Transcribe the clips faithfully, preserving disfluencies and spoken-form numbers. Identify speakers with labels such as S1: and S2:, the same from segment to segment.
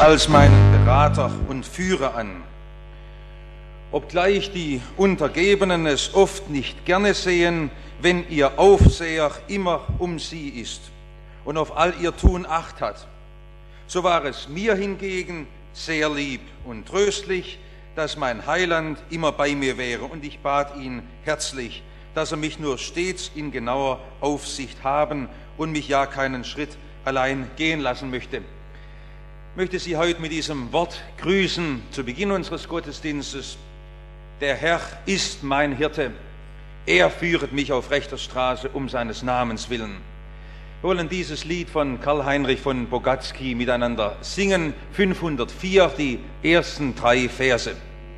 S1: als meinen Berater und Führer an. Obgleich die Untergebenen es oft nicht gerne sehen, wenn ihr Aufseher immer um sie ist und auf all ihr Tun Acht hat, so war es mir hingegen sehr lieb und tröstlich, dass mein Heiland immer bei mir wäre, und ich bat ihn herzlich, dass er mich nur stets in genauer Aufsicht haben und mich ja keinen Schritt allein gehen lassen möchte. Ich möchte Sie heute mit diesem Wort grüßen zu Beginn unseres Gottesdienstes. Der Herr ist mein Hirte, er führet mich auf rechter Straße um seines Namens willen. Wir wollen dieses Lied von Karl-Heinrich von Bogatzky miteinander singen, fünfhundertvier, die ersten drei Verse.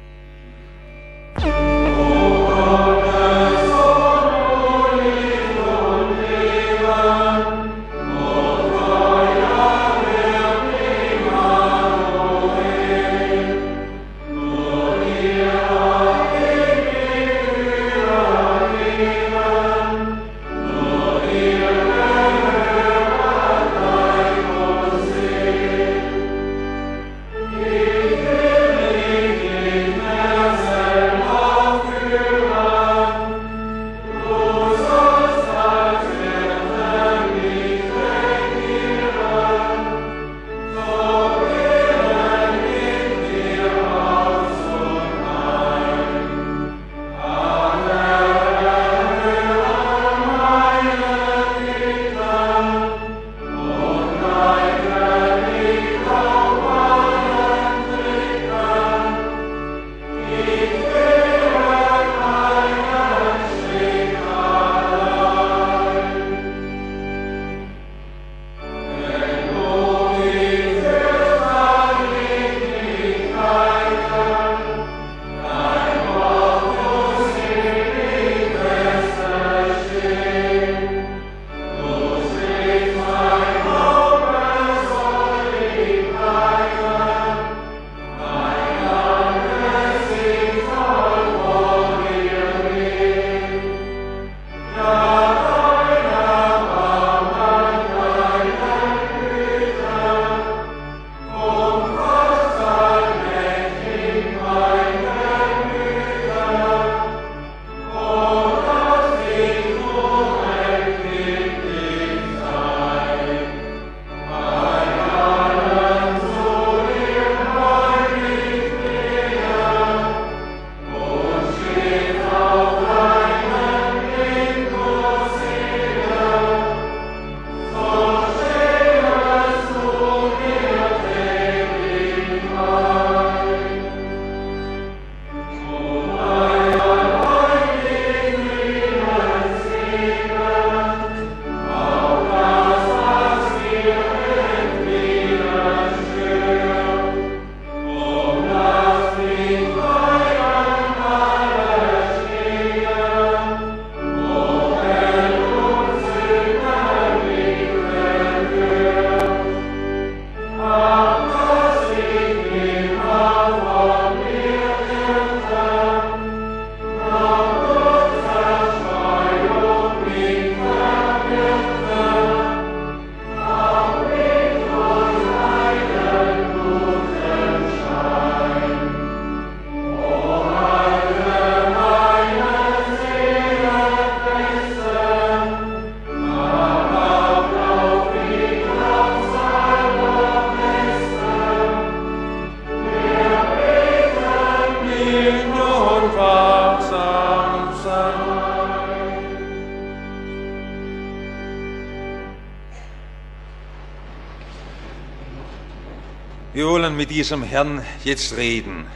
S1: Wir wollen mit diesem Herrn jetzt reden.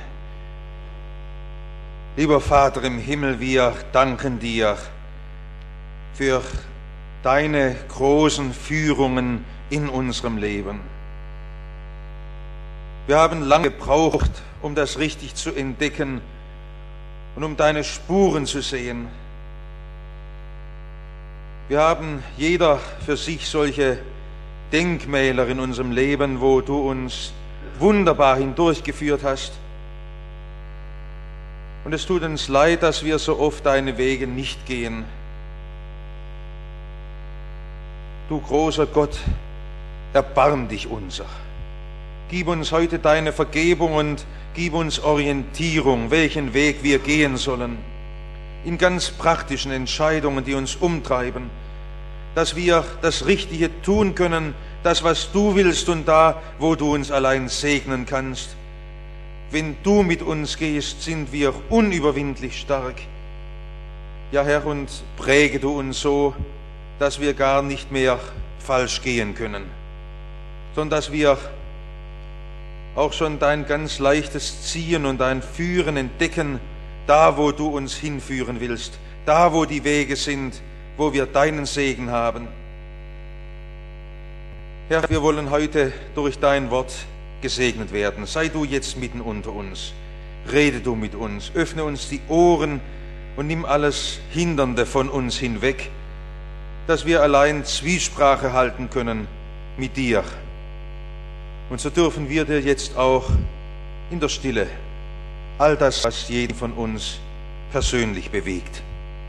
S1: Lieber Vater im Himmel, wir danken dir für deine großen Führungen in unserem Leben. Wir haben lange gebraucht, um das richtig zu entdecken und um deine Spuren zu sehen. Wir haben jeder für sich solche Denkmäler in unserem Leben, wo du uns wunderbar hindurchgeführt hast. Und es tut uns leid, dass wir so oft deine Wege nicht gehen. Du großer Gott, erbarm dich unser. gib uns heute deine Vergebung und gib uns Orientierung, welchen Weg wir gehen sollen, in ganz praktischen Entscheidungen, die uns umtreiben, dass wir das Richtige tun können, das, was du willst und da, wo du uns allein segnen kannst. Wenn du mit uns gehst, sind wir unüberwindlich stark. Ja, Herr, und präge du uns so, dass wir gar nicht mehr falsch gehen können, sondern dass wir auch schon dein ganz leichtes Ziehen und dein Führen entdecken, da, wo du uns hinführen willst, da, wo die Wege sind, wo wir deinen Segen haben. Herr, wir wollen heute durch dein Wort gesegnet werden. Sei du jetzt mitten unter uns. Rede du mit uns. Öffne uns die Ohren und nimm alles Hindernde von uns hinweg, dass wir allein Zwiesprache halten können mit dir. Und so dürfen wir dir jetzt auch in der Stille all das, was jeden von uns persönlich bewegt.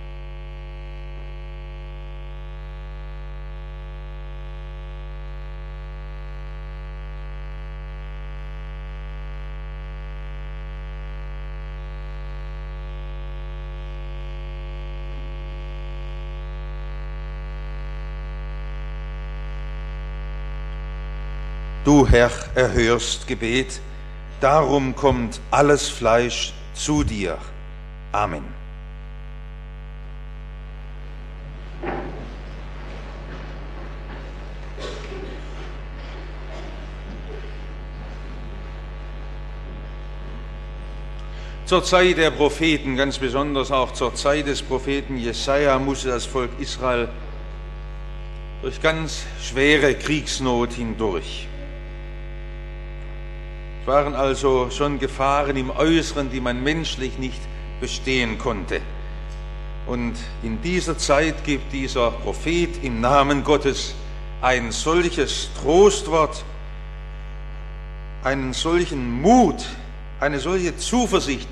S1: Du, Herr, erhörst Gebet, darum kommt alles Fleisch zu dir. Amen. Zur Zeit der Propheten, ganz besonders auch zur Zeit des Propheten Jesaja, musste das Volk Israel durch ganz schwere Kriegsnot hindurch. Es waren also schon Gefahren im Äußeren, die man menschlich nicht bestehen konnte. Und in dieser Zeit gibt dieser Prophet im Namen Gottes ein solches Trostwort, einen solchen Mut, eine solche Zuversicht.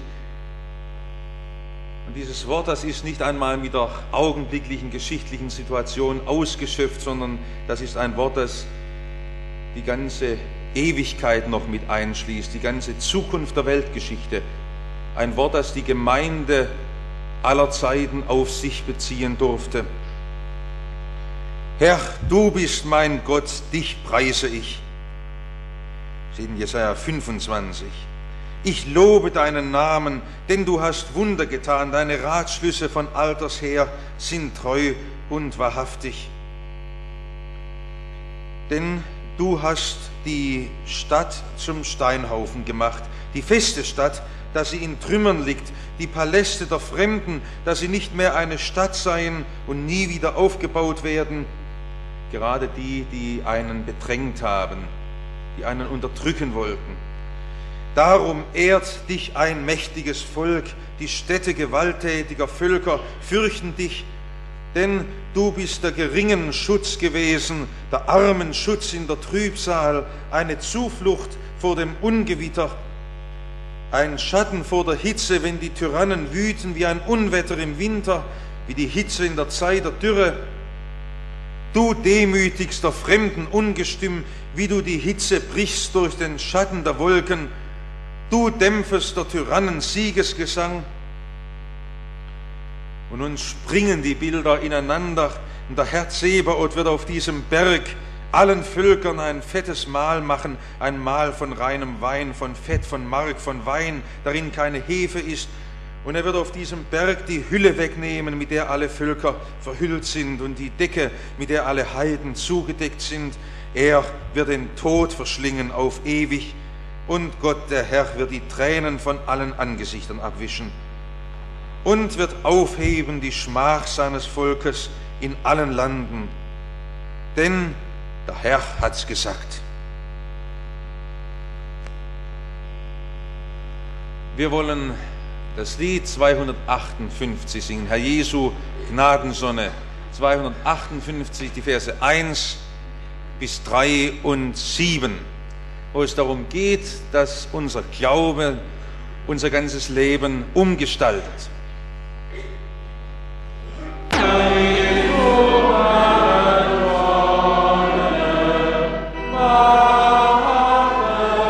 S1: Und dieses Wort, das ist nicht einmal mit der augenblicklichen geschichtlichen Situation ausgeschöpft, sondern das ist ein Wort, das die ganze Ewigkeit noch mit einschließt, die ganze Zukunft der Weltgeschichte. Ein Wort, das die Gemeinde aller Zeiten auf sich beziehen durfte. Herr, du bist mein Gott, dich preise ich. Steht in Jesaja fünfundzwanzig. Ich lobe deinen Namen, denn du hast Wunder getan. Deine Ratschlüsse von alters her sind treu und wahrhaftig. Denn du hast die Stadt zum Steinhaufen gemacht, die feste Stadt, dass sie in Trümmern liegt, die Paläste der Fremden, dass sie nicht mehr eine Stadt seien und nie wieder aufgebaut werden, gerade die, die einen bedrängt haben, die einen unterdrücken wollten. Darum ehrt dich ein mächtiges Volk, die Städte gewalttätiger Völker fürchten dich, denn du bist der geringen Schutz gewesen, der armen Schutz in der Trübsal, eine Zuflucht vor dem Ungewitter, ein Schatten vor der Hitze, wenn die Tyrannen wüten, wie ein Unwetter im Winter, wie die Hitze in der Zeit der Dürre. Du demütigst der Fremden ungestüm, wie du die Hitze brichst durch den Schatten der Wolken, du dämpfest der Tyrannen Siegesgesang. Und nun springen die Bilder ineinander und der Herr Zebaoth wird auf diesem Berg allen Völkern ein fettes Mahl machen, ein Mahl von reinem Wein, von Fett, von Mark, von Wein, darin keine Hefe ist. Und er wird auf diesem Berg die Hülle wegnehmen, mit der alle Völker verhüllt sind und die Decke, mit der alle Heiden zugedeckt sind. Er wird den Tod verschlingen auf ewig und Gott, der Herr, wird die Tränen von allen Angesichtern abwischen und wird aufheben die Schmach seines Volkes in allen Landen. Denn der Herr hat's gesagt. Wir wollen das Lied zweihundertachtundfünfzig singen, Herr Jesu Gnadensonne, zweihundertachtundfünfzig, die Verse eins bis drei und sieben, wo es darum geht, dass unser Glaube unser ganzes Leben umgestaltet.
S2: Amen.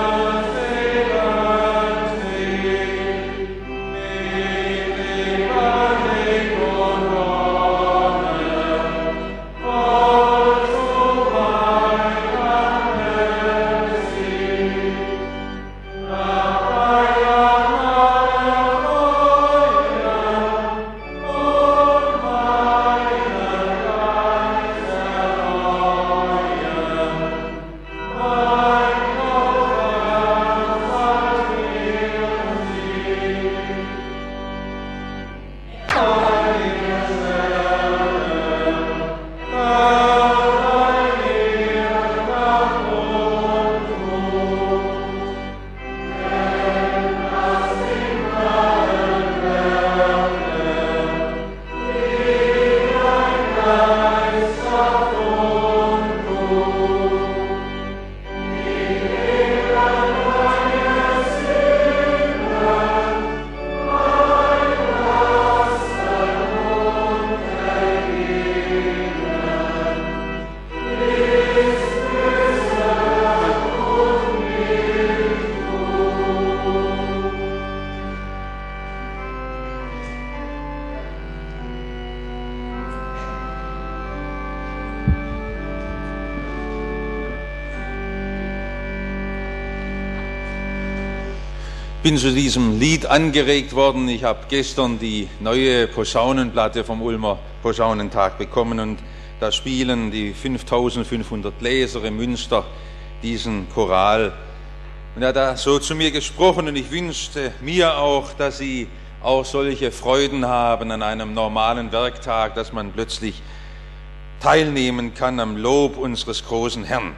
S1: Ich bin zu diesem Lied angeregt worden. Ich habe gestern die neue Posaunenplatte vom Ulmer Posaunentag bekommen und da spielen die fünftausendfünfhundert Bläser in Münster diesen Choral. Und er hat da so zu mir gesprochen und ich wünschte mir auch, dass Sie auch solche Freuden haben an einem normalen Werktag, dass man plötzlich teilnehmen kann am Lob unseres großen Herrn.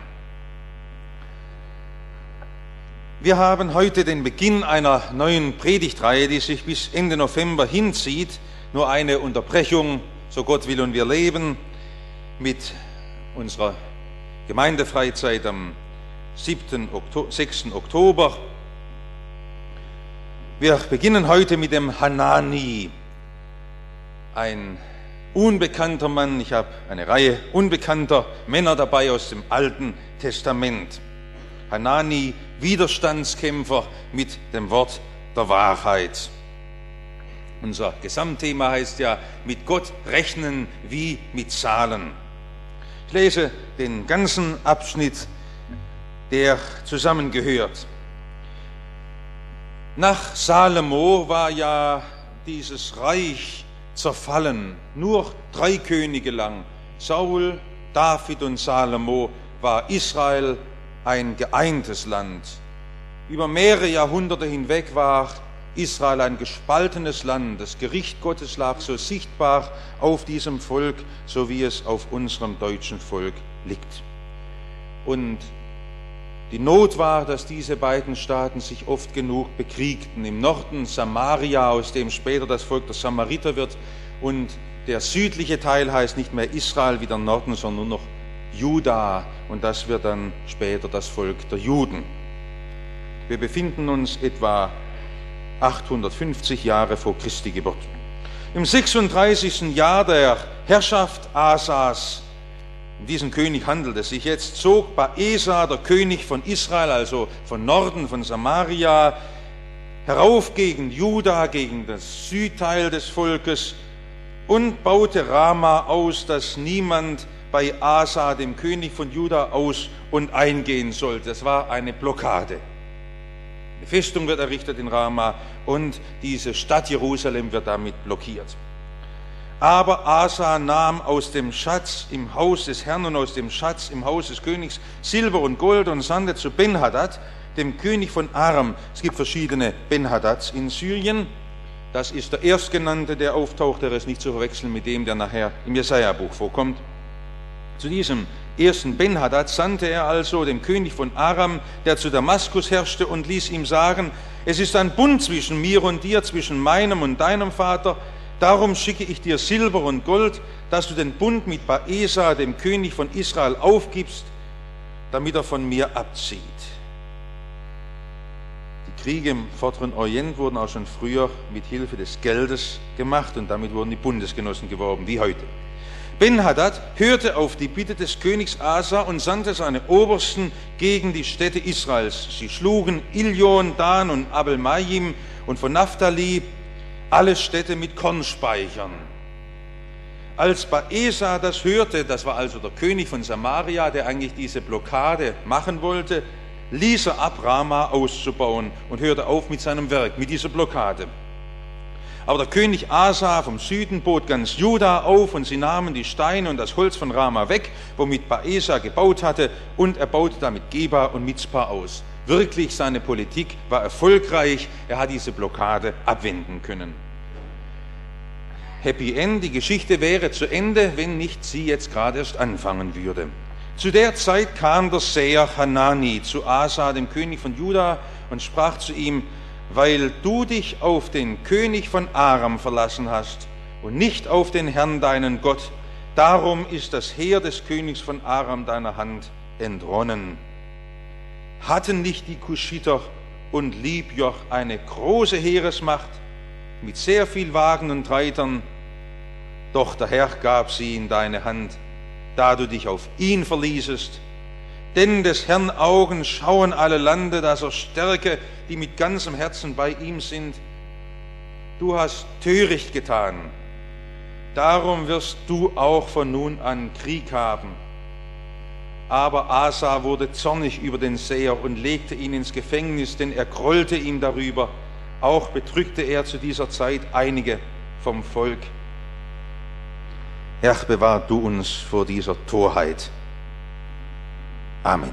S1: Wir haben heute den Beginn einer neuen Predigtreihe, die sich bis Ende November hinzieht. Nur eine Unterbrechung, so Gott will und wir leben, mit unserer Gemeindefreizeit am sechsten Oktober. Wir beginnen heute mit dem Hanani, ein unbekannter Mann. Ich habe eine Reihe unbekannter Männer dabei aus dem Alten Testament. Hanani, Widerstandskämpfer mit dem Wort der Wahrheit. Unser Gesamtthema heißt ja, mit Gott rechnen wie mit Zahlen. Ich lese den ganzen Abschnitt, der zusammengehört. Nach Salomo war ja dieses Reich zerfallen, nur drei Könige lang. Saul, David und Salomo war Israel ein geeintes Land. Über mehrere Jahrhunderte hinweg war Israel ein gespaltenes Land. Das Gericht Gottes lag so sichtbar auf diesem Volk, so wie es auf unserem deutschen Volk liegt. Und die Not war, dass diese beiden Staaten sich oft genug bekriegten. Im Norden Samaria, aus dem später das Volk der Samariter wird, und der südliche Teil heißt nicht mehr Israel wie der Norden, sondern nur noch Juda, und das wird dann später das Volk der Juden. Wir befinden uns etwa achthundertfünfzig Jahre vor Christi Geburt. Im sechsunddreißigsten Jahr der Herrschaft Asas, um diesen König handelt es sich jetzt, zog Baesa, der König von Israel, also von Norden, von Samaria, herauf gegen Juda, gegen das Südteil des Volkes und baute Rama aus, dass niemand bei Asa, dem König von Juda, aus- und eingehen sollte. Das war eine Blockade. Eine Festung wird errichtet in Rama und diese Stadt Jerusalem wird damit blockiert. Aber Asa nahm aus dem Schatz im Haus des Herrn und aus dem Schatz im Haus des Königs Silber und Gold und sandte zu Ben-Hadad, dem König von Aram. Es gibt verschiedene Ben-Hadads in Syrien. Das ist der Erstgenannte, der auftaucht, der ist nicht zu verwechseln mit dem, der nachher im Jesaja-Buch vorkommt. Zu diesem ersten Ben-Hadad sandte er also dem König von Aram, der zu Damaskus herrschte, und ließ ihm sagen: Es ist ein Bund zwischen mir und dir, zwischen meinem und deinem Vater. Darum schicke ich dir Silber und Gold, dass du den Bund mit Baesa, dem König von Israel, aufgibst, damit er von mir abzieht. Die Kriege im Vorderen Orient wurden auch schon früher mit Hilfe des Geldes gemacht und damit wurden die Bundesgenossen geworben, wie heute. Ben-Hadad hörte auf die Bitte des Königs Asa und sandte seine Obersten gegen die Städte Israels. Sie schlugen Ilion, Dan und Abel-Majim und von Naphtali alle Städte mit Kornspeichern. Als Baesa das hörte, das war also der König von Samaria, der eigentlich diese Blockade machen wollte, ließ er ab, Rama auszubauen und hörte auf mit seinem Werk, mit dieser Blockade. Aber der König Asa vom Süden bot ganz Juda auf und sie nahmen die Steine und das Holz von Rama weg, womit Baesa gebaut hatte, und er baute damit Geba und Mizpa aus. Wirklich, seine Politik war erfolgreich, er hat diese Blockade abwenden können. Happy End, die Geschichte wäre zu Ende, wenn nicht sie jetzt gerade erst anfangen würde. Zu der Zeit kam der Seher Hanani zu Asa, dem König von Juda, und sprach zu ihm: Weil du dich auf den König von Aram verlassen hast und nicht auf den Herrn deinen Gott, darum ist das Heer des Königs von Aram deiner Hand entronnen. Hatten nicht die Kuschiter und Libjoch eine große Heeresmacht mit sehr viel Wagen und Reitern, doch der Herr gab sie in deine Hand, da du dich auf ihn verließest. Denn des Herrn Augen schauen alle Lande, dass er stärke, die mit ganzem Herzen bei ihm sind. Du hast töricht getan, darum wirst du auch von nun an Krieg haben. Aber Asa wurde zornig über den Seher und legte ihn ins Gefängnis, denn er grollte ihm darüber. Auch bedrückte er zu dieser Zeit einige vom Volk. Herr, bewahr du uns vor dieser Torheit. Amen.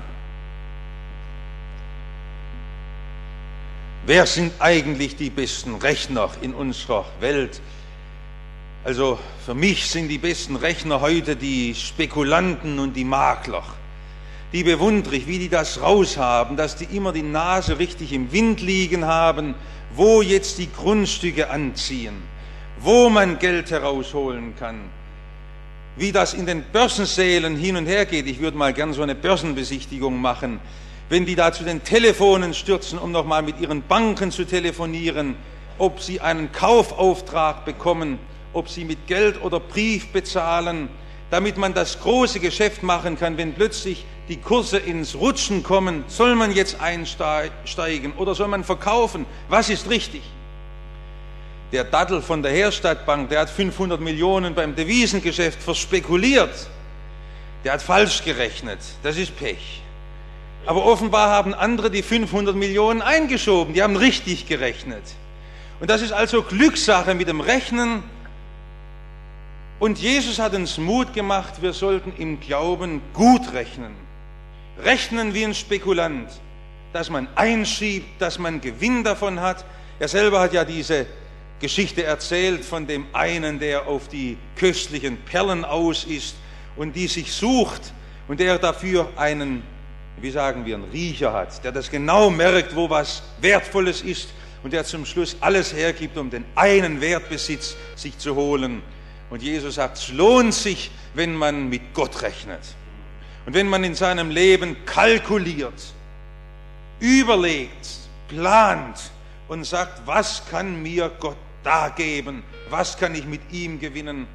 S1: Wer sind eigentlich die besten Rechner in unserer Welt? Also für mich sind die besten Rechner heute die Spekulanten und die Makler. Die bewundere ich, wie die das raushaben, dass die immer die Nase richtig im Wind liegen haben, wo jetzt die Grundstücke anziehen, wo man Geld herausholen kann, wie das in den Börsensälen hin und her geht. Ich würde mal gern so eine Börsenbesichtigung machen, wenn die da zu den Telefonen stürzen, um nochmal mit ihren Banken zu telefonieren, ob sie einen Kaufauftrag bekommen, ob sie mit Geld oder Brief bezahlen, damit man das große Geschäft machen kann, wenn plötzlich die Kurse ins Rutschen kommen. Soll man jetzt einsteigen oder soll man verkaufen? Was ist richtig? Der Dattel von der Herstadtbank, der hat fünfhundert Millionen beim Devisengeschäft verspekuliert. Der hat falsch gerechnet. Das ist Pech. Aber offenbar haben andere die fünfhundert Millionen eingeschoben. Die haben richtig gerechnet. Und das ist also Glückssache mit dem Rechnen. Und Jesus hat uns Mut gemacht, wir sollten im Glauben gut rechnen. Rechnen wie ein Spekulant, dass man einschiebt, dass man Gewinn davon hat. Er selber hat ja diese Geschichte erzählt von dem einen, der auf die köstlichen Perlen aus ist und die sich sucht und der dafür einen, wie sagen wir, einen Riecher hat, der das genau merkt, wo was Wertvolles ist und der zum Schluss alles hergibt, um den einen Wertbesitz sich zu holen. Und Jesus sagt, es lohnt sich, wenn man mit Gott rechnet. Und wenn man in seinem Leben kalkuliert, überlegt, plant und sagt, was kann mir Gott da geben? Was kann ich mit ihm gewinnen?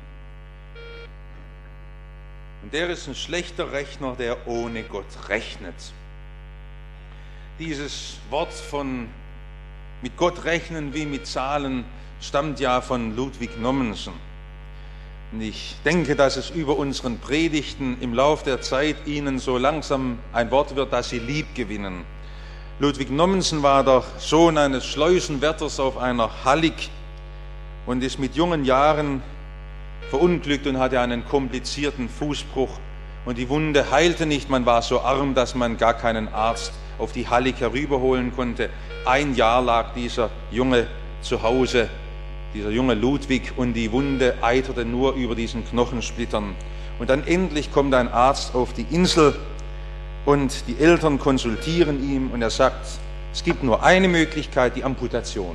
S1: Und der ist ein schlechter Rechner, der ohne Gott rechnet. Dieses Wort von mit Gott rechnen wie mit Zahlen stammt ja von Ludwig Nommensen. Und ich denke, dass es über unseren Predigten im Lauf der Zeit Ihnen so langsam ein Wort wird, das Sie lieb gewinnen. Ludwig Nommensen war der Sohn eines Schleusenwärters auf einer Hallig und ist mit jungen Jahren verunglückt und hatte einen komplizierten Fußbruch. Und die Wunde heilte nicht, man war so arm, dass man gar keinen Arzt auf die Hallig herüberholen konnte. Ein Jahr lag dieser Junge zu Hause, dieser junge Ludwig, und die Wunde eiterte nur über diesen Knochensplittern. Und dann endlich kommt ein Arzt auf die Insel und die Eltern konsultieren ihn und er sagt, es gibt nur eine Möglichkeit, die Amputation.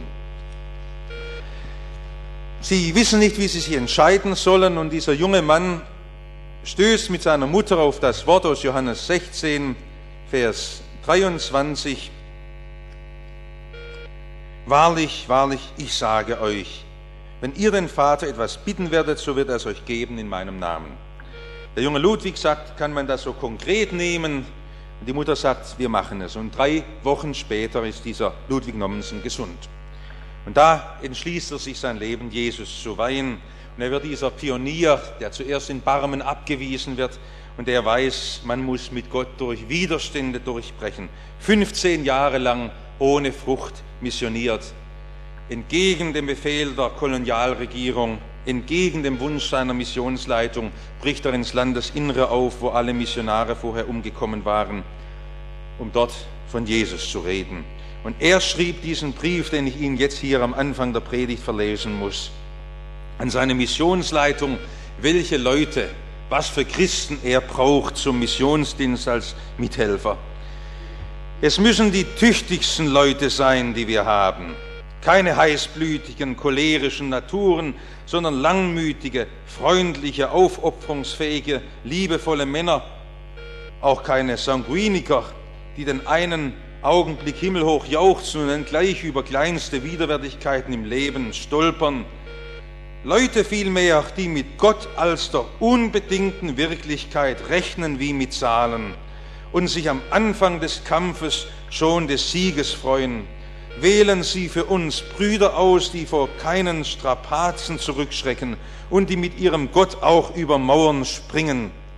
S1: Sie wissen nicht, wie sie sich entscheiden sollen, und dieser junge Mann stößt mit seiner Mutter auf das Wort aus Johannes sechzehn, Vers dreiundzwanzig. Wahrlich, wahrlich, ich sage euch, wenn ihr den Vater etwas bitten werdet, so wird er es euch geben in meinem Namen. Der junge Ludwig sagt, kann man das so konkret nehmen? Und die Mutter sagt, wir machen es. Und drei Wochen später ist dieser Ludwig Nommensen gesund. Und da entschließt er sich, sein Leben Jesus zu weihen. Und er wird dieser Pionier, der zuerst in Barmen abgewiesen wird und der weiß, man muss mit Gott durch Widerstände durchbrechen. fünfzehn Jahre lang ohne Frucht missioniert. Entgegen dem Befehl der Kolonialregierung, entgegen dem Wunsch seiner Missionsleitung, bricht er ins Landesinnere auf, wo alle Missionare vorher umgekommen waren, um dort von Jesus zu reden. Und er schrieb diesen Brief, den ich Ihnen jetzt hier am Anfang der Predigt verlesen muss, an seine Missionsleitung, welche Leute, was für Christen er braucht zum Missionsdienst als Mithelfer. Es müssen die tüchtigsten Leute sein, die wir haben. Keine heißblütigen, cholerischen Naturen, sondern langmütige, freundliche, aufopferungsfähige, liebevolle Männer. Auch keine Sanguiniker, die den einen Augenblick himmelhoch jauchzen und dann gleich über kleinste Widerwärtigkeiten im Leben stolpern. Leute vielmehr, die mit Gott als der unbedingten Wirklichkeit rechnen wie mit Zahlen und sich am Anfang des Kampfes schon des Sieges freuen. Wählen Sie für uns Brüder aus, die vor keinen Strapazen zurückschrecken und die mit ihrem Gott auch über Mauern springen.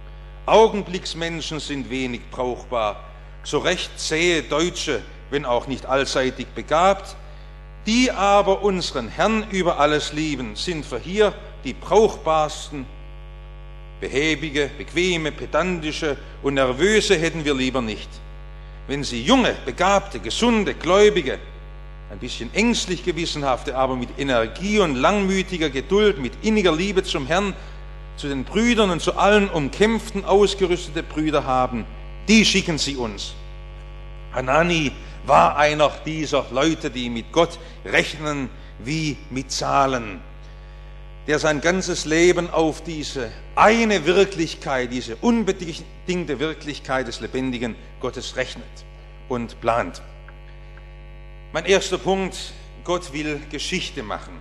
S1: Augenblicksmenschen sind wenig brauchbar, so recht zähe Deutsche, wenn auch nicht allseitig begabt. Die aber unseren Herrn über alles lieben, sind für hier die brauchbarsten. Behäbige, bequeme, pedantische und nervöse hätten wir lieber nicht. Wenn Sie junge, begabte, gesunde, gläubige, ein bisschen ängstlich gewissenhafte, aber mit Energie und langmütiger Geduld, mit inniger Liebe zum Herrn, zu den Brüdern und zu allen umkämpften, ausgerüstete Brüder haben, die schicken Sie uns. Hanani war einer dieser Leute, die mit Gott rechnen wie mit Zahlen, der sein ganzes Leben auf diese eine Wirklichkeit, diese unbedingte Wirklichkeit des lebendigen Gottes rechnet und plant. Mein erster Punkt, Gott will Geschichte machen.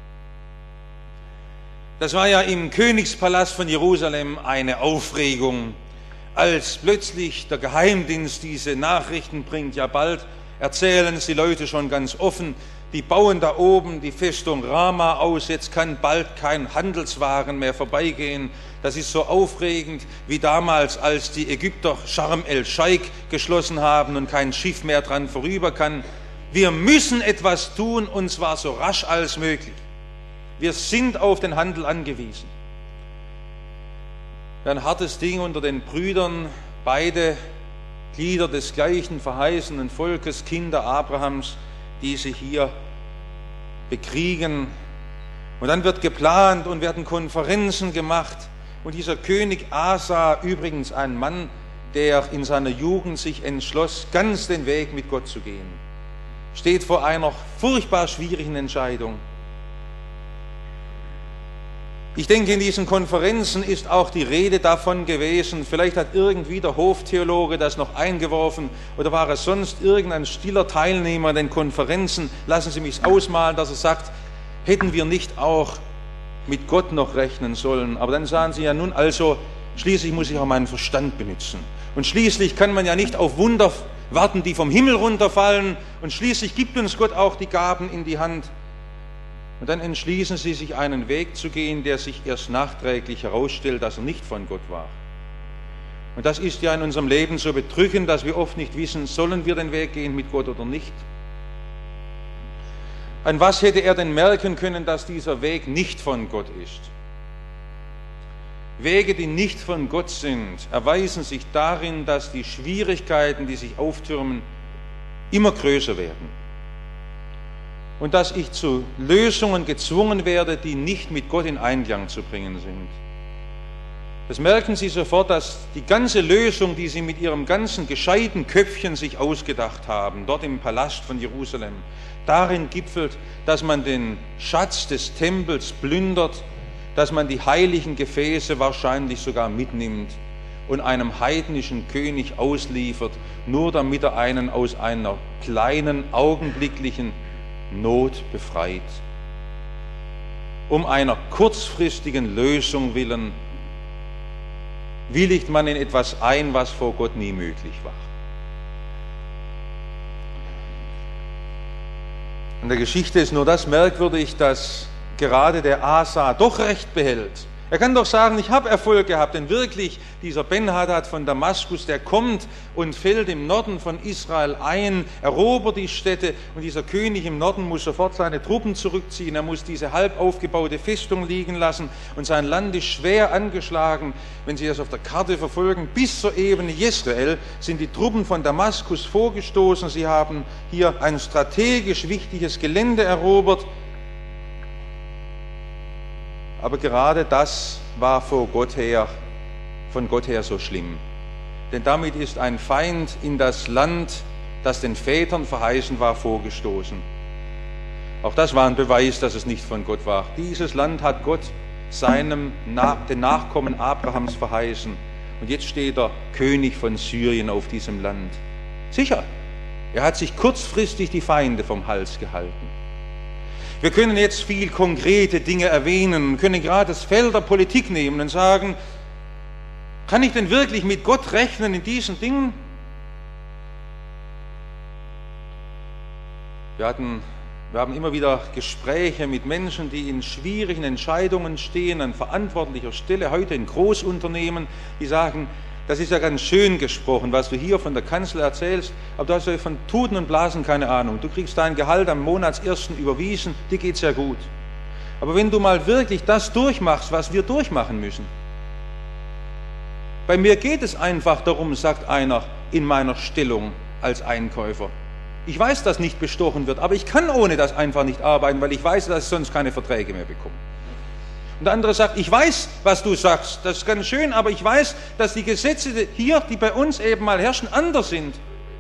S1: Das war ja im Königspalast von Jerusalem eine Aufregung, als plötzlich der Geheimdienst diese Nachrichten bringt, ja bald erzählen es die Leute schon ganz offen, die bauen da oben die Festung Rama aus, jetzt kann bald kein Handelswagen mehr vorbeigehen. Das ist so aufregend wie damals, als die Ägypter Sharm el-Sheikh geschlossen haben und kein Schiff mehr dran vorüber kann. Wir müssen etwas tun, und zwar so rasch als möglich. Wir sind auf den Handel angewiesen. Ein hartes Ding unter den Brüdern, beide Glieder des gleichen verheißenen Volkes, Kinder Abrahams, die sie hier bekriegen. Und dann wird geplant und werden Konferenzen gemacht. Und dieser König Asa, übrigens ein Mann, der in seiner Jugend sich entschloss, ganz den Weg mit Gott zu gehen, steht vor einer furchtbar schwierigen Entscheidung. Ich denke, in diesen Konferenzen ist auch die Rede davon gewesen, vielleicht hat irgendwie der Hoftheologe das noch eingeworfen oder war es sonst irgendein stiller Teilnehmer in den Konferenzen, lassen Sie mich ausmalen, dass er sagt, hätten wir nicht auch mit Gott noch rechnen sollen. Aber dann sagen Sie ja nun also, schließlich muss ich auch meinen Verstand benutzen. Und schließlich kann man ja nicht auf Wunder warten, die vom Himmel runterfallen. Und schließlich gibt uns Gott auch die Gaben in die Hand. Und dann entschließen sie sich, einen Weg zu gehen, der sich erst nachträglich herausstellt, dass er nicht von Gott war. Und das ist ja in unserem Leben so bedrückend, dass wir oft nicht wissen, sollen wir den Weg gehen mit Gott oder nicht. An was hätte er denn merken können, dass dieser Weg nicht von Gott ist? Wege, die nicht von Gott sind, erweisen sich darin, dass die Schwierigkeiten, die sich auftürmen, immer größer werden. Und dass ich zu Lösungen gezwungen werde, die nicht mit Gott in Einklang zu bringen sind. Das merken Sie sofort, dass die ganze Lösung, die Sie mit Ihrem ganzen gescheiten Köpfchen sich ausgedacht haben, dort im Palast von Jerusalem, darin gipfelt, dass man den Schatz des Tempels plündert, dass man die heiligen Gefäße wahrscheinlich sogar mitnimmt und einem heidnischen König ausliefert, nur damit er einen aus einer kleinen, augenblicklichen Not befreit. Um einer kurzfristigen Lösung willen willigt man in etwas ein, was vor Gott nie möglich war. In der Geschichte ist nur das merkwürdig, dass gerade der Asa doch Recht behält. Er kann doch sagen, ich habe Erfolg gehabt, denn wirklich, dieser Ben-Hadad von Damaskus, der kommt und fällt im Norden von Israel ein, erobert die Städte und dieser König im Norden muss sofort seine Truppen zurückziehen, er muss diese halb aufgebaute Festung liegen lassen und sein Land ist schwer angeschlagen. Wenn Sie das auf der Karte verfolgen, bis zur Ebene Jesrael sind die Truppen von Damaskus vorgestoßen, sie haben hier ein strategisch wichtiges Gelände erobert. Aber gerade das war vor Gott her, von Gott her so schlimm. Denn damit ist ein Feind in das Land, das den Vätern verheißen war, vorgestoßen. Auch das war ein Beweis, dass es nicht von Gott war. Dieses Land hat Gott seinem, den Nachkommen Abrahams verheißen. Und jetzt steht der König von Syrien auf diesem Land. Sicher, er hat sich kurzfristig die Feinde vom Hals gehalten. Wir können jetzt viel konkrete Dinge erwähnen, können gerade das Feld der Politik nehmen und sagen, kann ich denn wirklich mit Gott rechnen in diesen Dingen? Wir hatten Wir haben immer wieder Gespräche mit Menschen, die in schwierigen Entscheidungen stehen, an verantwortlicher Stelle, heute in Großunternehmen, die sagen, das ist ja ganz schön gesprochen, was du hier von der Kanzel erzählst, aber du hast ja von Tuten und Blasen keine Ahnung. Du kriegst dein Gehalt am Monatsersten überwiesen, dir geht's ja gut. Aber wenn du mal wirklich das durchmachst, was wir durchmachen müssen, bei mir geht es einfach darum, sagt einer, in meiner Stellung als Einkäufer. Ich weiß, dass nicht bestochen wird, aber ich kann ohne das einfach nicht arbeiten, weil ich weiß, dass ich sonst keine Verträge mehr bekomme. Und der andere sagt, ich weiß, was du sagst, das ist ganz schön, aber ich weiß, dass die Gesetze hier, die bei uns eben mal herrschen, anders sind.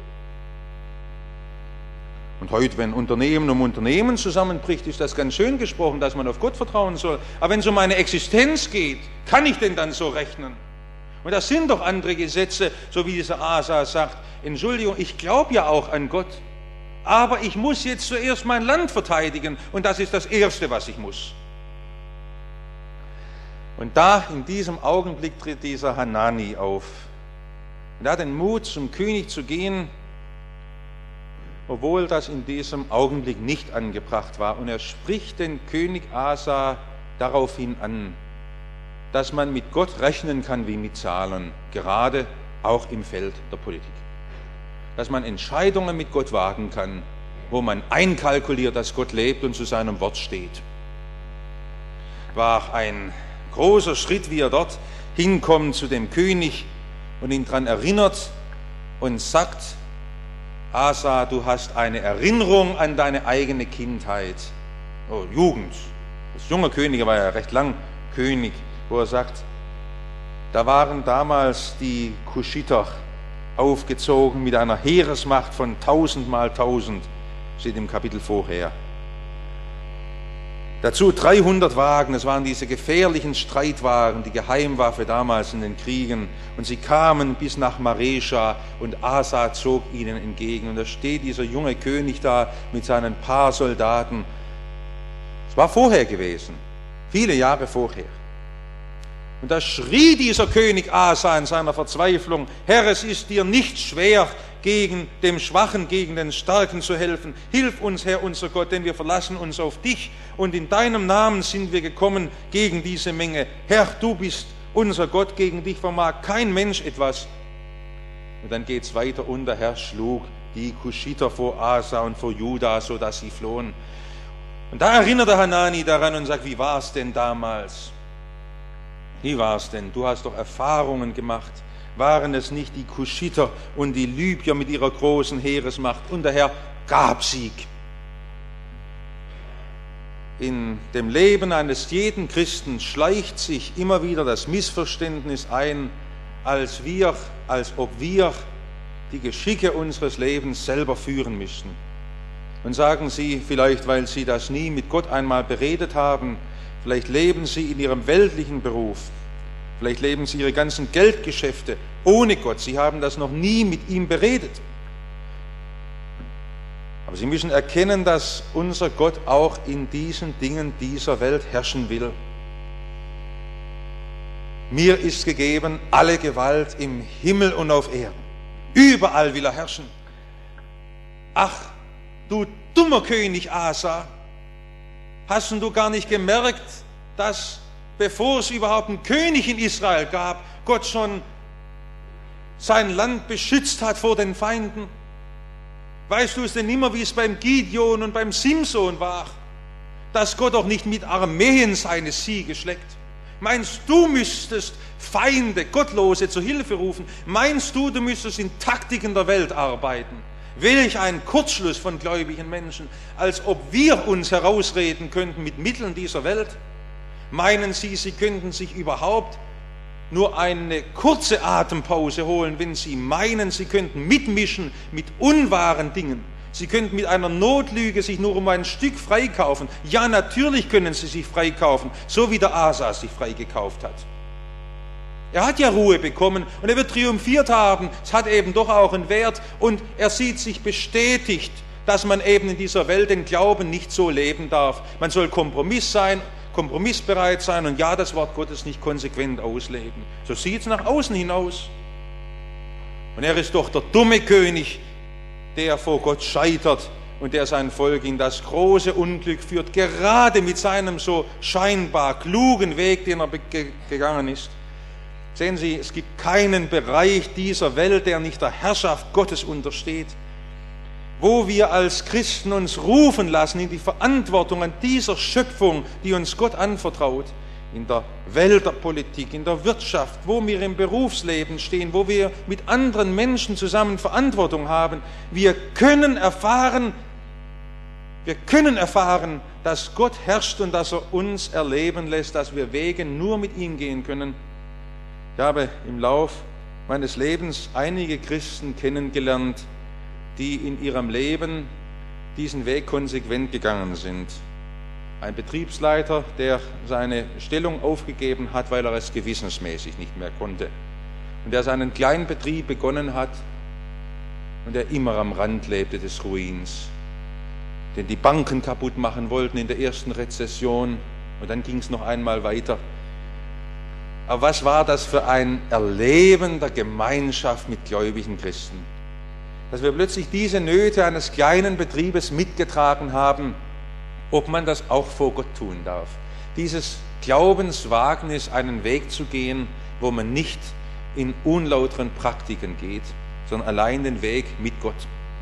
S1: Und heute, wenn Unternehmen um Unternehmen zusammenbricht, ist das ganz schön gesprochen, dass man auf Gott vertrauen soll. Aber wenn es um meine Existenz geht, kann ich denn dann so rechnen? Und das sind doch andere Gesetze, so wie dieser Asa sagt, Entschuldigung, ich glaube ja auch an Gott, aber ich muss jetzt zuerst mein Land verteidigen und das ist das Erste, was ich muss. Und da, in diesem Augenblick, tritt dieser Hanani auf. Und er hat den Mut, zum König zu gehen, obwohl das in diesem Augenblick nicht angebracht war. Und er spricht den König Asa daraufhin an, dass man mit Gott rechnen kann wie mit Zahlen, gerade auch im Feld der Politik. Dass man Entscheidungen mit Gott wagen kann, wo man einkalkuliert, dass Gott lebt und zu seinem Wort steht. War ein großer Schritt, wie er dort hinkommt zu dem König und ihn daran erinnert und sagt, Asa, du hast eine Erinnerung an deine eigene Kindheit, oh, Jugend. Das junge König, er war ja recht lang König, wo er sagt, da waren damals die Kuschiter aufgezogen mit einer Heeresmacht von tausend mal tausend, steht im Kapitel vorher. Dazu dreihundert Wagen, das waren diese gefährlichen Streitwagen, die Geheimwaffe damals in den Kriegen. Und sie kamen bis nach Maresha und Asa zog ihnen entgegen. Und da steht dieser junge König da mit seinen paar Soldaten. Es war vorher gewesen, viele Jahre vorher. Und da schrie dieser König Asa in seiner Verzweiflung, Herr, es ist dir nicht schwer, gegen dem Schwachen, gegen den Starken zu helfen. Hilf uns, Herr, unser Gott, denn wir verlassen uns auf dich und in deinem Namen sind wir gekommen gegen diese Menge. Herr, du bist unser Gott, gegen dich vermag kein Mensch etwas. Und dann geht es weiter und der Herr schlug die Kuschiter vor Asa und vor Juda, sodass sie flohen. Und da erinnert der Hanani daran und sagt, wie war es denn damals? Wie war es denn? Du hast doch Erfahrungen gemacht. Waren es nicht die Kuschiter und die Libyer mit ihrer großen Heeresmacht? Und der Herr gab Sieg. In dem Leben eines jeden Christen schleicht sich immer wieder das Missverständnis ein, als wir, als ob wir die Geschicke unseres Lebens selber führen müssten. Und sagen Sie, vielleicht weil Sie das nie mit Gott einmal beredet haben, vielleicht leben Sie in Ihrem weltlichen Beruf, vielleicht leben Sie Ihre ganzen Geldgeschäfte ohne Gott, Sie haben das noch nie mit ihm beredet. Aber Sie müssen erkennen, dass unser Gott auch in diesen Dingen dieser Welt herrschen will. Mir ist gegeben alle Gewalt im Himmel und auf Erden. Überall will er herrschen. Ach, du dummer König Asa, hast du gar nicht gemerkt, dass, bevor es überhaupt einen König in Israel gab, Gott schon sein Land beschützt hat vor den Feinden? Weißt du es denn immer, wie es beim Gideon und beim Simson war, dass Gott auch nicht mit Armeen seine Siege schlägt? Meinst du, müsstest Feinde, Gottlose zur Hilfe rufen? Meinst du, du müsstest in Taktiken der Welt arbeiten? Welch ein Kurzschluss von gläubigen Menschen, als ob wir uns herausreden könnten mit Mitteln dieser Welt. Meinen Sie, Sie könnten sich überhaupt nur eine kurze Atempause holen, wenn Sie meinen, Sie könnten mitmischen mit unwahren Dingen? Sie könnten mit einer Notlüge sich nur um ein Stück freikaufen. Ja, natürlich können Sie sich freikaufen, so wie der Asa sich freigekauft hat. Er hat ja Ruhe bekommen und er wird triumphiert haben. Es hat eben doch auch einen Wert und er sieht sich bestätigt, dass man eben in dieser Welt den Glauben nicht so leben darf. Man soll Kompromiss sein, kompromissbereit sein und ja, das Wort Gottes nicht konsequent ausleben. So sieht es nach außen hinaus. Und er ist doch der dumme König, der vor Gott scheitert, und der sein Volk in das große Unglück führt, gerade mit seinem so scheinbar klugen Weg, den er gegangen ist. Sehen Sie, es gibt keinen Bereich dieser Welt, der nicht der Herrschaft Gottes untersteht, wo wir als Christen uns rufen lassen in die Verantwortung an dieser Schöpfung, die uns Gott anvertraut, in der Welt der Politik, in der Wirtschaft, wo wir im Berufsleben stehen, wo wir mit anderen Menschen zusammen Verantwortung haben. Wir können erfahren, wir können erfahren, dass Gott herrscht und dass er uns erleben lässt, dass wir Wege nur mit ihm gehen können. Ich habe im Lauf meines Lebens einige Christen kennengelernt, die in ihrem Leben diesen Weg konsequent gegangen sind. Ein Betriebsleiter, der seine Stellung aufgegeben hat, weil er es gewissensmäßig nicht mehr konnte. Und der seinen kleinen Betrieb begonnen hat und der immer am Rand lebte des Ruins. Den die Banken kaputt machen wollten in der ersten Rezession und dann ging es noch einmal weiter. Aber was war das für ein Erleben der Gemeinschaft mit gläubigen Christen? Dass wir plötzlich diese Nöte eines kleinen Betriebes mitgetragen haben, ob man das auch vor Gott tun darf. Dieses Glaubenswagnis, einen Weg zu gehen, wo man nicht in unlauteren Praktiken geht, sondern allein den Weg mit Gott.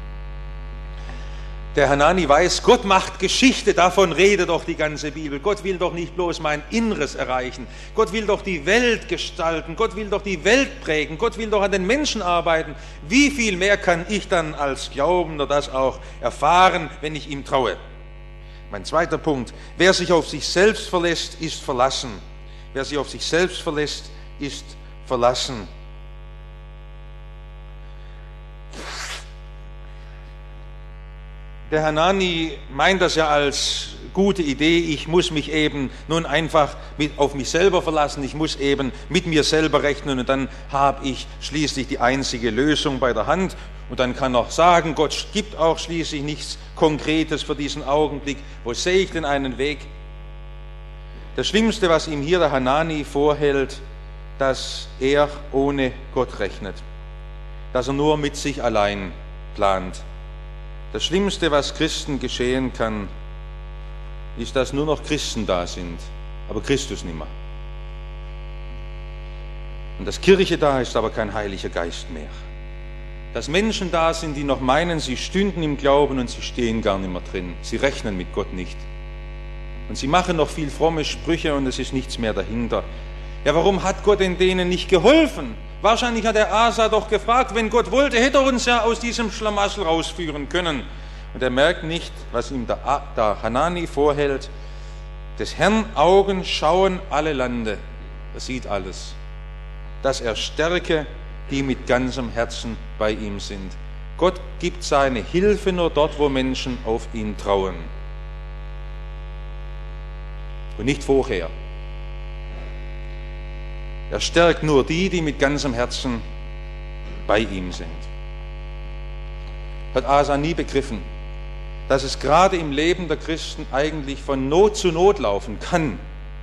S1: Der Hanani weiß, Gott macht Geschichte, davon redet doch die ganze Bibel. Gott will doch nicht bloß mein Inneres erreichen. Gott will doch die Welt gestalten. Gott will doch die Welt prägen. Gott will doch an den Menschen arbeiten. Wie viel mehr kann ich dann als Glaubender das auch erfahren, wenn ich ihm traue? Mein zweiter Punkt, wer sich auf sich selbst verlässt, ist verlassen. Wer sich auf sich selbst verlässt, ist verlassen. Der Hanani meint das ja als gute Idee, ich muss mich eben nun einfach mit, auf mich selber verlassen, ich muss eben mit mir selber rechnen und dann habe ich schließlich die einzige Lösung bei der Hand und dann kann er sagen, Gott gibt auch schließlich nichts Konkretes für diesen Augenblick, wo sehe ich denn einen Weg? Das Schlimmste, was ihm hier der Hanani vorhält, dass er ohne Gott rechnet, dass er nur mit sich allein plant. Das Schlimmste, was Christen geschehen kann, ist, dass nur noch Christen da sind, aber Christus nicht mehr. Und dass Kirche da ist, aber kein Heiliger Geist mehr. Dass Menschen da sind, die noch meinen, sie stünden im Glauben und sie stehen gar nicht mehr drin. Sie rechnen mit Gott nicht. Und sie machen noch viel fromme Sprüche und es ist nichts mehr dahinter. Ja, warum hat Gott denn denen nicht geholfen? Wahrscheinlich hat der Asa doch gefragt, wenn Gott wollte, hätte er uns ja aus diesem Schlamassel rausführen können. Und er merkt nicht, was ihm der, der Hanani vorhält. Des Herrn Augen schauen alle Lande. Er sieht alles. Dass er stärke, die mit ganzem Herzen bei ihm sind. Gott gibt seine Hilfe nur dort, wo Menschen auf ihn trauen. Und nicht vorher. Er stärkt nur die, die mit ganzem Herzen bei ihm sind. Hat Asa nie begriffen, dass es gerade im Leben der Christen eigentlich von Not zu Not laufen kann.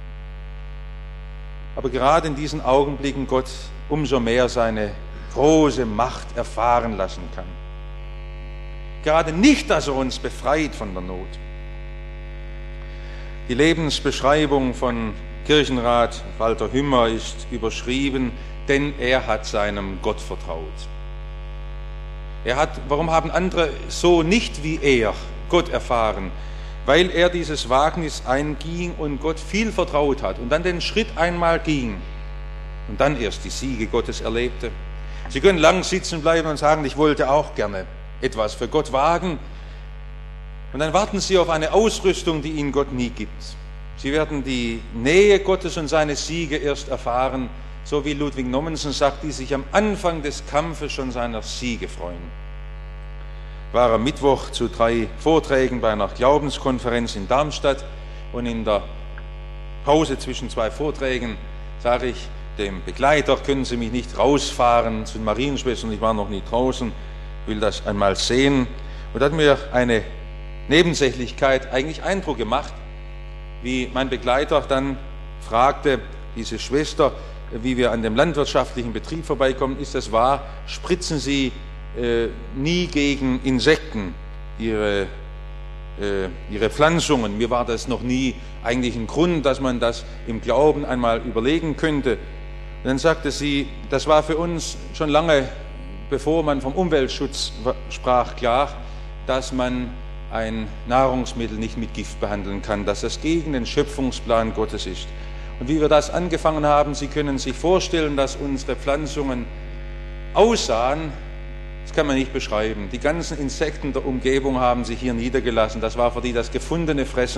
S1: Aber gerade in diesen Augenblicken Gott umso mehr seine große Macht erfahren lassen kann. Gerade nicht, dass er uns befreit von der Not. Die Lebensbeschreibung von Kirchenrat Walter Hümmer ist überschrieben, denn er hat seinem Gott vertraut. Er hat, warum haben andere so nicht wie er Gott erfahren? Weil er dieses Wagnis einging und Gott viel vertraut hat und dann den Schritt einmal ging und dann erst die Siege Gottes erlebte. Sie können lang sitzen bleiben und sagen, ich wollte auch gerne etwas für Gott wagen. Und dann warten Sie auf eine Ausrüstung, die Ihnen Gott nie gibt. Sie werden die Nähe Gottes und seine Siege erst erfahren, so wie Ludwig Nommensen sagt, die sich am Anfang des Kampfes schon seiner Siege freuen. Ich war am Mittwoch zu drei Vorträgen bei einer Glaubenskonferenz in Darmstadt und in der Pause zwischen zwei Vorträgen sage ich dem Begleiter, können Sie mich nicht rausfahren zu den Marienschwestern, ich war noch nie draußen, will das einmal sehen. Und da hat mir eine Nebensächlichkeit eigentlich Eindruck gemacht, wie mein Begleiter dann fragte, diese Schwester, wie wir an dem landwirtschaftlichen Betrieb vorbeikommen, ist das wahr, spritzen Sie äh, nie gegen Insekten Ihre äh, ihre Pflanzungen. Mir war das noch nie eigentlich ein Grund, dass man das im Glauben einmal überlegen könnte. Und dann sagte sie, das war für uns schon lange, bevor man vom Umweltschutz sprach, klar, dass man ein Nahrungsmittel nicht mit Gift behandeln kann, dass das gegen den Schöpfungsplan Gottes ist. Und wie wir das angefangen haben, Sie können sich vorstellen, dass unsere Pflanzungen aussahen, das kann man nicht beschreiben. Die ganzen Insekten der Umgebung haben sich hier niedergelassen. Das war für die das gefundene Fressen.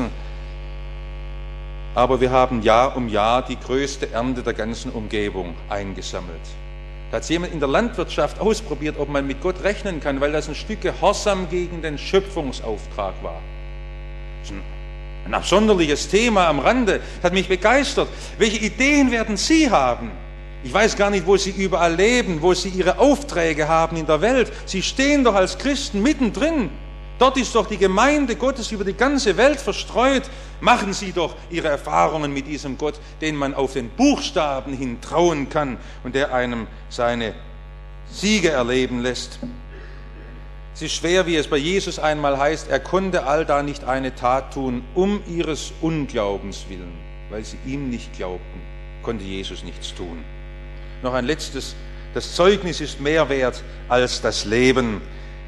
S1: Aber wir haben Jahr um Jahr die größte Ernte der ganzen Umgebung eingesammelt. Da hat jemand in der Landwirtschaft ausprobiert, ob man mit Gott rechnen kann, weil das ein Stück Gehorsam gegen den Schöpfungsauftrag war. Das ist ein, ein absonderliches Thema am Rande, das hat mich begeistert. Welche Ideen werden Sie haben? Ich weiß gar nicht, wo Sie überall leben, wo Sie Ihre Aufträge haben in der Welt. Sie stehen doch als Christen mittendrin. Dort ist doch die Gemeinde Gottes über die ganze Welt verstreut. Machen Sie doch Ihre Erfahrungen mit diesem Gott, den man auf den Buchstaben hin trauen kann und der einem seine Siege erleben lässt. Es ist schwer, wie es bei Jesus einmal heißt, er konnte allda nicht eine Tat tun, um ihres Unglaubens willen, weil sie ihm nicht glaubten, konnte Jesus nichts tun. Noch ein letztes, das Zeugnis ist mehr wert als das Leben.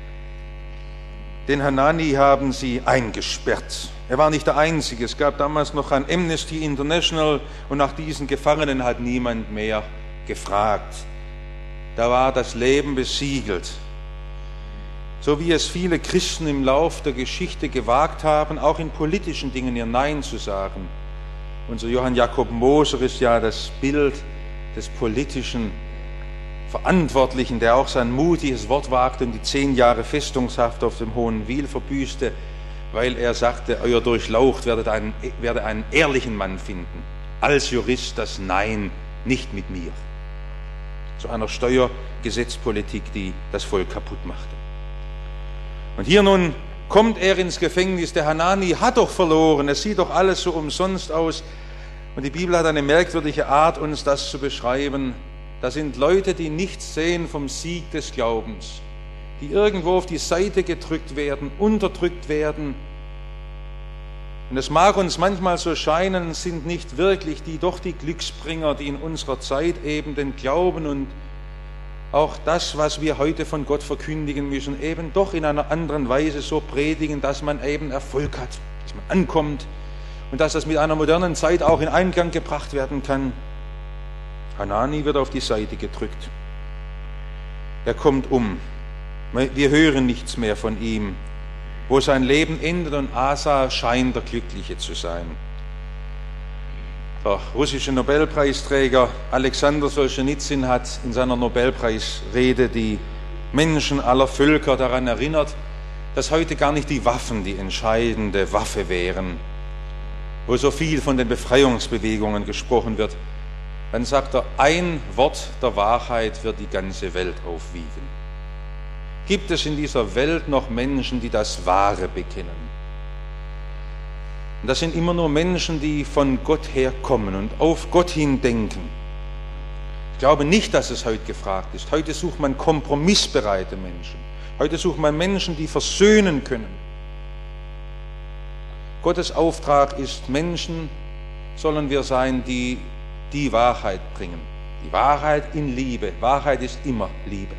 S1: Den Hanani haben sie eingesperrt. Er war nicht der Einzige. Es gab damals noch ein Amnesty International und nach diesen Gefangenen hat niemand mehr gefragt. Da war das Leben besiegelt. So wie es viele Christen im Lauf der Geschichte gewagt haben, auch in politischen Dingen ihr Nein zu sagen. Unser Johann Jakob Moser ist ja das Bild des politischen Verantwortlichen, der auch sein mutiges Wort wagte und die zehn Jahre Festungshaft auf dem Hohen Wil verbüßte, weil er sagte, euer Durchlaucht werdet einen, werde einen ehrlichen Mann finden. Als Jurist das Nein, nicht mit mir. Zu einer Steuergesetzpolitik, die das Volk kaputt machte. Und hier nun kommt er ins Gefängnis. Der Hanani hat doch verloren. Es sieht doch alles so umsonst aus. Und die Bibel hat eine merkwürdige Art, uns das zu beschreiben. Das sind Leute, die nichts sehen vom Sieg des Glaubens, die irgendwo auf die Seite gedrückt werden, unterdrückt werden. Und es mag uns manchmal so scheinen, sind nicht wirklich die doch die Glücksbringer, die in unserer Zeit eben den Glauben und auch das, was wir heute von Gott verkündigen müssen, eben doch in einer anderen Weise so predigen, dass man eben Erfolg hat, dass man ankommt und dass das mit einer modernen Zeit auch in Einklang gebracht werden kann. Hanani wird auf die Seite gedrückt. Er kommt um. Wir hören nichts mehr von ihm. Wo sein Leben endet und Asa scheint der Glückliche zu sein. Der russische Nobelpreisträger Alexander Solschenizyn hat in seiner Nobelpreisrede die Menschen aller Völker daran erinnert, dass heute gar nicht die Waffen die entscheidende Waffe wären, wo so viel von den Befreiungsbewegungen gesprochen wird. Dann sagt er, ein Wort der Wahrheit wird die ganze Welt aufwiegen. Gibt es in dieser Welt noch Menschen, die das Wahre bekennen? Und das sind immer nur Menschen, die von Gott her kommen und auf Gott hin denken. Ich glaube nicht, dass es heute gefragt ist. Heute sucht man kompromissbereite Menschen. Heute sucht man Menschen, die versöhnen können. Gottes Auftrag ist, Menschen sollen wir sein, die die Wahrheit bringen. Die Wahrheit in Liebe. Wahrheit ist immer Liebe.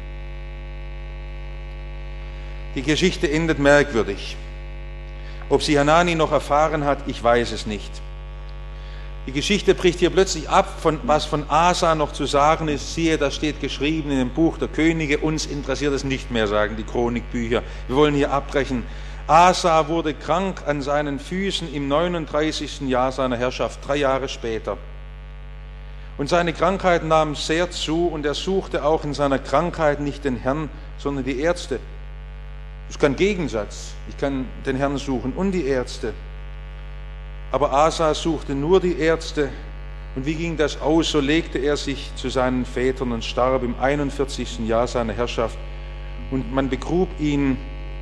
S1: Die Geschichte endet merkwürdig. Ob sie Hanani noch erfahren hat, ich weiß es nicht. Die Geschichte bricht hier plötzlich ab, von, was von Asa noch zu sagen ist. Siehe, das steht geschrieben in dem Buch der Könige. Uns interessiert es nicht mehr, sagen die Chronikbücher. Wir wollen hier abbrechen. Asa wurde krank an seinen Füßen im neununddreißigsten Jahr seiner Herrschaft, drei Jahre später. Und seine Krankheit nahm sehr zu und er suchte auch in seiner Krankheit nicht den Herrn, sondern die Ärzte. Das ist kein Gegensatz. Ich kann den Herrn suchen und die Ärzte. Aber Asa suchte nur die Ärzte. Und wie ging das aus? So legte er sich zu seinen Vätern und starb im einundvierzigsten Jahr seiner Herrschaft. Und man begrub ihn.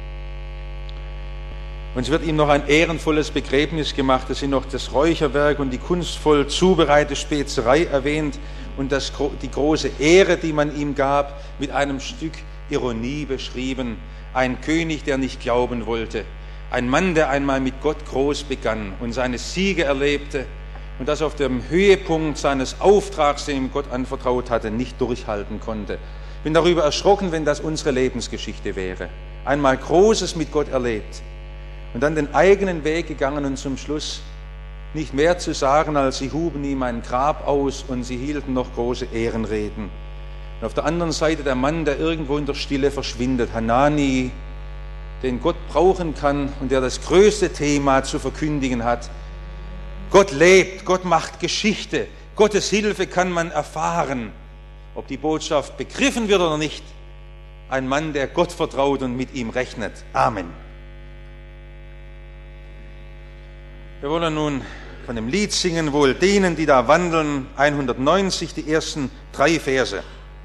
S1: Und es wird ihm noch ein ehrenvolles Begräbnis gemacht. Es sind noch das Räucherwerk und die kunstvoll zubereitete Spezerei erwähnt und das, die große Ehre, die man ihm gab, mit einem Stück Ironie beschrieben. Ein König, der nicht glauben wollte. Ein Mann, der einmal mit Gott groß begann und seine Siege erlebte und das auf dem Höhepunkt seines Auftrags, den ihm Gott anvertraut hatte, nicht durchhalten konnte. Ich bin darüber erschrocken, wenn das unsere Lebensgeschichte wäre. Einmal Großes mit Gott erlebt und dann den eigenen Weg gegangen und zum Schluss nicht mehr zu sagen, als sie huben ihm ein Grab aus und sie hielten noch große Ehrenreden. Und auf der anderen Seite der Mann, der irgendwo in der Stille verschwindet, Hanani, den Gott brauchen kann und der das größte Thema zu verkündigen hat. Gott lebt, Gott macht Geschichte, Gottes Hilfe kann man erfahren. Ob die Botschaft begriffen wird oder nicht, ein Mann, der Gott vertraut und mit ihm rechnet. Amen. Wir wollen nun von dem Lied singen, wohl denen, die da wandeln, hundertneunzig, die ersten drei Verse.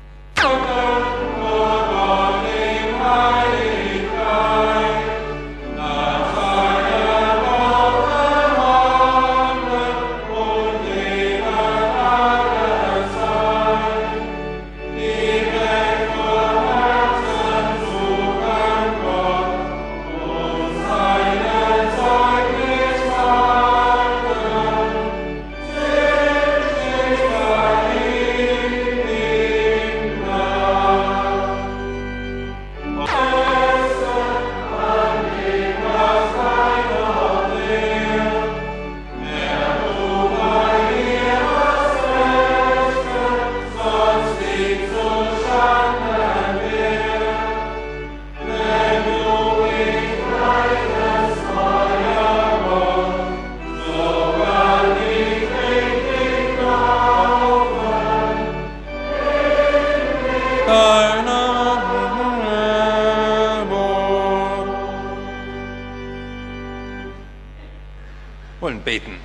S1: Beten.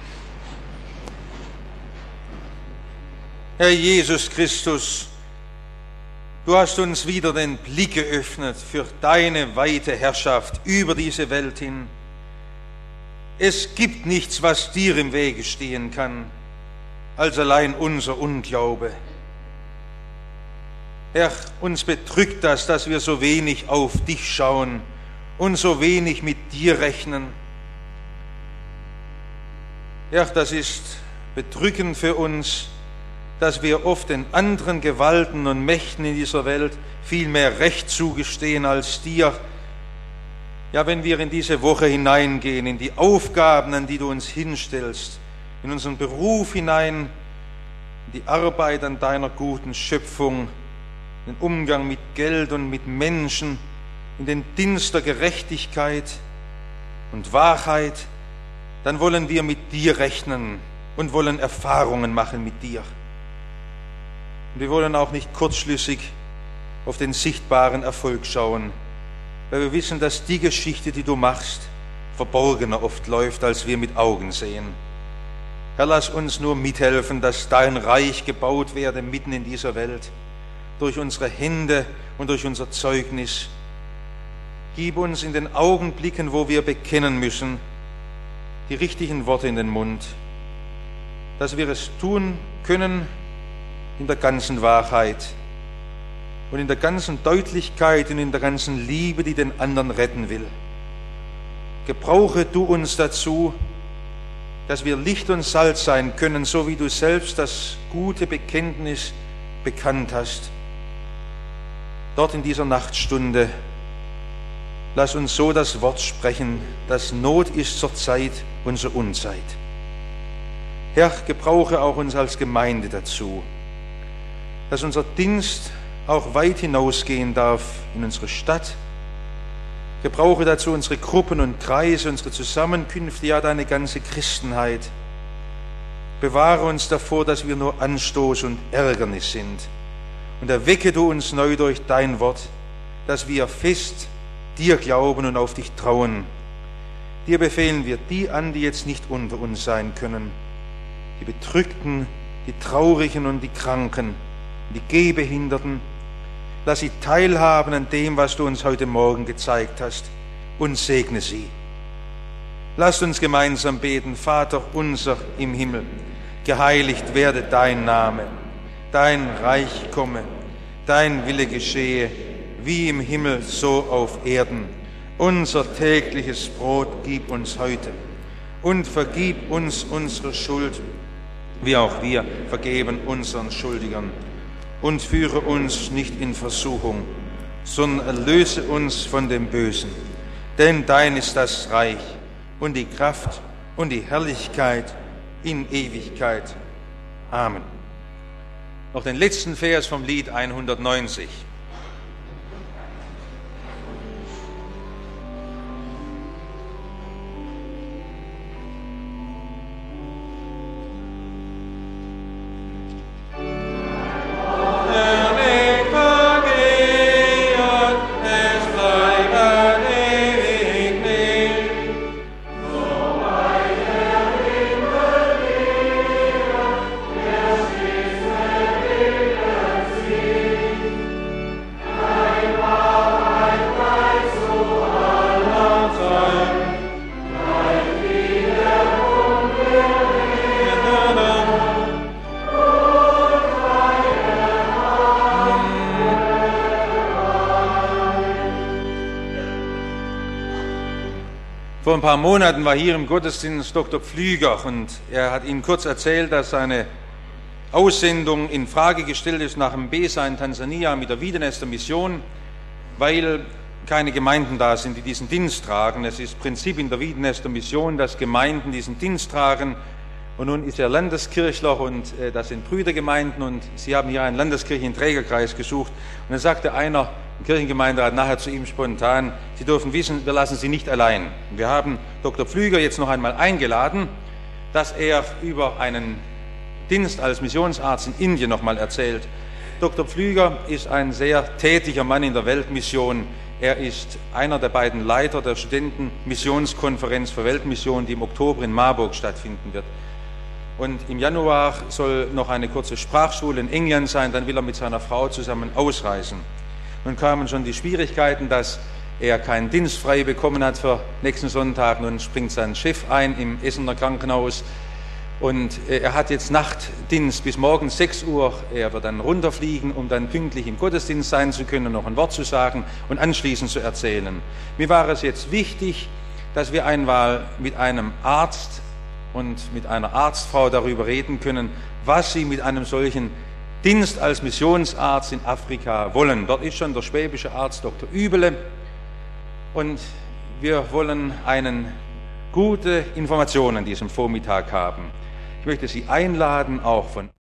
S1: Herr Jesus Christus, du hast uns wieder den Blick geöffnet für deine weite Herrschaft über diese Welt hin. Es gibt nichts, was dir im Wege stehen kann, als allein unser Unglaube. Herr, uns bedrückt das, dass wir so wenig auf dich schauen und so wenig mit dir rechnen. Ja, das ist bedrückend für uns, dass wir oft den anderen Gewalten und Mächten in dieser Welt viel mehr Recht zugestehen als dir. Ja, wenn wir in diese Woche hineingehen, in die Aufgaben, an die du uns hinstellst, in unseren Beruf hinein, in die Arbeit an deiner guten Schöpfung, den Umgang mit Geld und mit Menschen, in den Dienst der Gerechtigkeit und Wahrheit, dann wollen wir mit dir rechnen und wollen Erfahrungen machen mit dir. Und wir wollen auch nicht kurzschlüssig auf den sichtbaren Erfolg schauen, weil wir wissen, dass die Geschichte, die du machst, verborgener oft läuft, als wir mit Augen sehen. Herr, lass uns nur mithelfen, dass dein Reich gebaut werde mitten in dieser Welt, durch unsere Hände und durch unser Zeugnis. Gib uns in den Augenblicken, wo wir bekennen müssen, die richtigen Worte in den Mund, dass wir es tun können in der ganzen Wahrheit und in der ganzen Deutlichkeit und in der ganzen Liebe, die den anderen retten will. Gebrauche du uns dazu, dass wir Licht und Salz sein können, so wie du selbst das gute Bekenntnis bekannt hast. Dort in dieser Nachtstunde, lass uns so das Wort sprechen, dass Not ist zur Zeit unsere Unzeit. Herr, gebrauche auch uns als Gemeinde dazu, dass unser Dienst auch weit hinausgehen darf in unsere Stadt. Gebrauche dazu unsere Gruppen und Kreise, unsere Zusammenkünfte, ja deine ganze Christenheit. Bewahre uns davor, dass wir nur Anstoß und Ärgernis sind. Und erwecke du uns neu durch dein Wort, dass wir fest dir glauben und auf dich trauen. Dir befehlen wir die an, die jetzt nicht unter uns sein können, die Bedrückten, die Traurigen und die Kranken, die Gehbehinderten. Lass sie teilhaben an dem, was du uns heute Morgen gezeigt hast, und segne sie. Lasst uns gemeinsam beten. Vater unser im Himmel, geheiligt werde dein Name, dein Reich komme, dein Wille geschehe, wie im Himmel, so auf Erden. Unser tägliches Brot gib uns heute und vergib uns unsere Schuld, wie auch wir vergeben unseren Schuldigern. Und führe uns nicht in Versuchung, sondern erlöse uns von dem Bösen. Denn dein ist das Reich und die Kraft und die Herrlichkeit in Ewigkeit. Amen. Noch den letzten Vers vom Lied hundertneunzig. Vor ein paar Monaten war hier im Gottesdienst Doktor Pflüger und er hat Ihnen kurz erzählt, dass seine Aussendung in Frage gestellt ist nach Mbesa in Tansania mit der Wiedenester Mission, weil keine Gemeinden da sind, die diesen Dienst tragen. Es ist Prinzip in der Wiedenester Mission, dass Gemeinden diesen Dienst tragen. Und nun ist er Landeskirchler und äh, das sind Brüdergemeinden und sie haben hier einen Landeskirchenträgerkreis gesucht. Und dann sagte einer im Kirchengemeinderat nachher zu ihm spontan, Sie dürfen wissen, wir lassen Sie nicht allein. Wir haben Doktor Pflüger jetzt noch einmal eingeladen, dass er über einen Dienst als Missionsarzt in Indien noch mal erzählt. Doktor Pflüger ist ein sehr tätiger Mann in der Weltmission. Er ist einer der beiden Leiter der Studentenmissionskonferenz für Weltmission, die im Oktober in Marburg stattfinden wird. Und im Januar soll noch eine kurze Sprachschule in England sein, dann will er mit seiner Frau zusammen ausreisen. Nun kamen schon die Schwierigkeiten, dass er keinen Dienst frei bekommen hat für nächsten Sonntag. Nun springt sein Chef ein im Essener Krankenhaus und er hat jetzt Nachtdienst bis morgens sechs Uhr. Er wird dann runterfliegen, um dann pünktlich im Gottesdienst sein zu können, noch ein Wort zu sagen und anschließend zu erzählen. Mir war es jetzt wichtig, dass wir einmal mit einem Arzt und mit einer Arztfrau darüber reden können, was sie mit einem solchen Dienst als Missionsarzt in Afrika wollen. Dort ist schon der schwäbische Arzt Doktor Übele und wir wollen einen gute Informationen an diesem Vormittag haben. Ich möchte Sie einladen, auch von